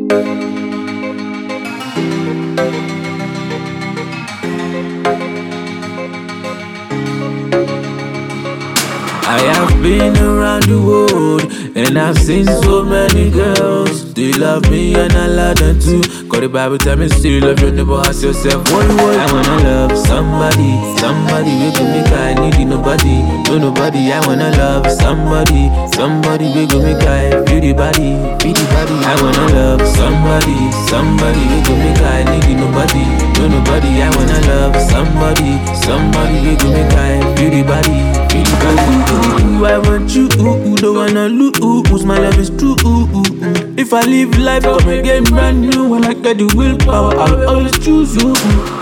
I have been around the world and I've seen so many girls. They love me and I love them too. Cause the Bible tell me still love your neighbor as yourself. What? I wanna love somebody, somebody we can make I need nobody, no nobody. I wanna love somebody, somebody we can make I feel the body, feel the body. I wanna love somebody, somebody we can make I need nobody, no nobody. I wanna love somebody, somebody we can make I feel the body, feel the body. I want you, don't wanna lose. My love is true. If I live life, come again brand new. When I get the willpower, I'll always choose you.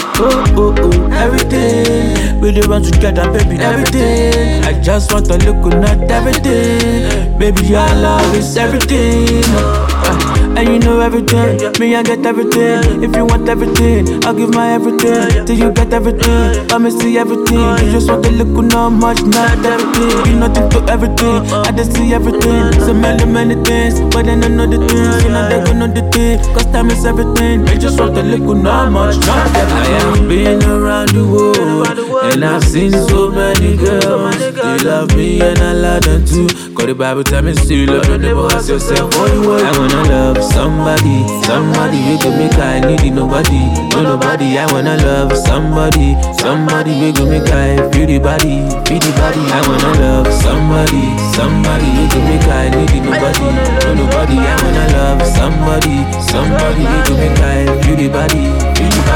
Everything we do want together, baby, everything. I just want to look at everything. Baby, your love is everything. And you know everything, me I get everything. If you want everything, I'll give my everything. Till you get everything, I may see everything. You just want to look not much, not everything. You nothing to everything, I just see everything. So many things, but then I know the things. You know they gonna know the thing, cause time is everything. They just want to look not much, not everything. I have been around the world, and I've seen so many girls. They love me and I love them too. Cause the Bible tell me still love your neighbor as yourself. I wanna love somebody, somebody we can make I need nobody, no nobody. I wanna love somebody, somebody we can make I feel the body, feel the body. I wanna love somebody, somebody we can make I need nobody, no nobody. I wanna love somebody, somebody we can make I feel the body, feel the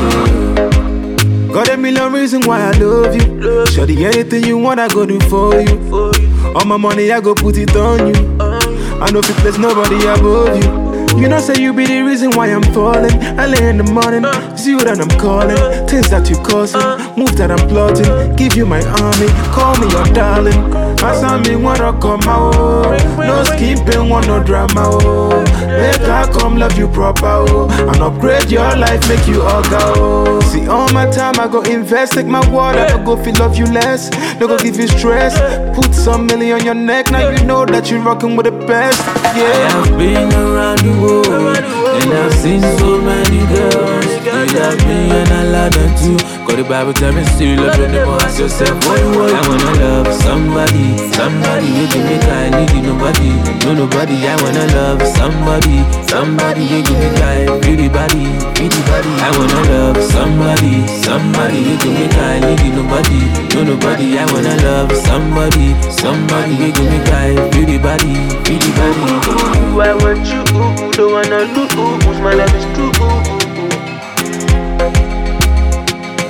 body. Got a million reasons why I love you. Shorty, anything you want, I go do for you. All my money, I go put it on you. I know if you place nobody above you. You know, say you be the reason why I'm falling. I lay in the morning, it's you that I'm calling. Things that you causing, move that I'm plotting. Give you my army, call me your darling. As I me wanna come out, no skipping, want no drama. Oh, make I come love you proper. Oh, and upgrade your life, make you all go. See, all my time I go invest, take my water, I go feel love you less. No go give you stress. Put some million on your neck, now you know that you're rocking with the best. Yeah. I have been around the world, and I've seen so many girls. They love me and I love them too. Cause the Bible tell me still love your neighbor as yourself. I wanna love somebody, somebody we can make I need nobody, no nobody. I wanna love somebody, somebody we can make I feel the body, feel the body. I wanna love somebody, somebody we can make I need nobody, no nobody. I wanna love somebody, somebody we can make I feel the body, feel the body. I want you, don't wanna lose. My love is true.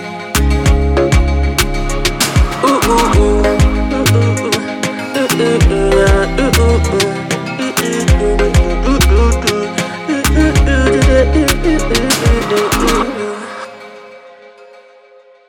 Ooh, ooh, ooh.